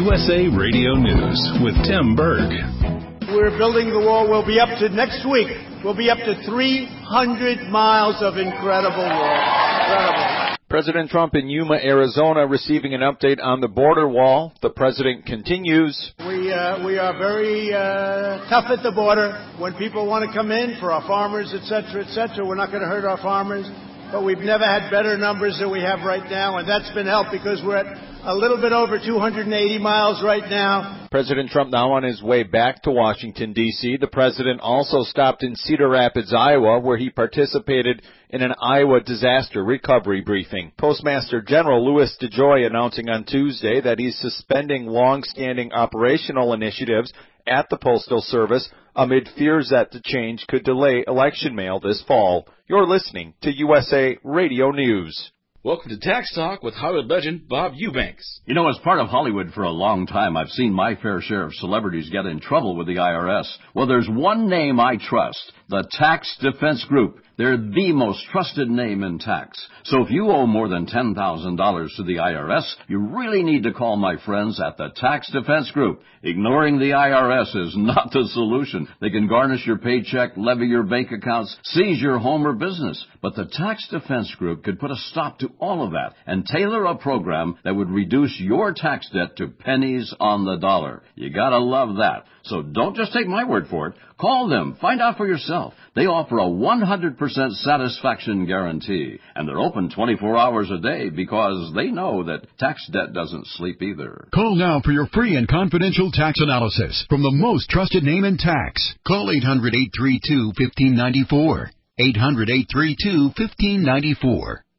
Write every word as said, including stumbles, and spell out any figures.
U S A Radio News with Tim Berg. We're building the wall. We'll be up to next week. We'll be up to three hundred miles of incredible wall. Incredible. President Trump in Yuma, Arizona, receiving an update on the border wall. The president continues. We uh, we are very uh, tough at the border. When people want to come in for our farmers, et cetera, et cetera, we're not going to hurt our farmers. But we've never had better numbers than we have right now, and that's been helped because we're at a little bit over two hundred eighty miles right now. President Trump now on his way back to Washington, D C The president also stopped in Cedar Rapids, Iowa, where he participated in an Iowa disaster recovery briefing. Postmaster General Louis DeJoy announcing on Tuesday that he's suspending long-standing operational initiatives at the Postal Service amid fears that the change could delay election mail this fall. You're listening to U S A Radio News. Welcome to Tax Talk with Hollywood legend Bob Eubanks. You know, as part of Hollywood for a long time, I've seen my fair share of celebrities get in trouble with the I R S. Well, there's one name I trust, the Tax Defense Group. They're the most trusted name in tax. So if you owe more than ten thousand dollars to the I R S, you really need to call my friends at the Tax Defense Group. Ignoring the I R S is not the solution. They can garnish your paycheck, levy your bank accounts, seize your home or business. But the Tax Defense Group could put a stop to all of that and tailor a program that would reduce your tax debt to pennies on the dollar. You gotta love that. So don't just take my word for it. Call them. Find out for yourself. They offer a one hundred percent satisfaction guarantee. And they're open twenty-four hours a day because they know that tax debt doesn't sleep either. Call now for your free and confidential tax analysis from the most trusted name in tax. Call eight hundred, eight three two, one five nine four. eight hundred, eight three two, one five nine four.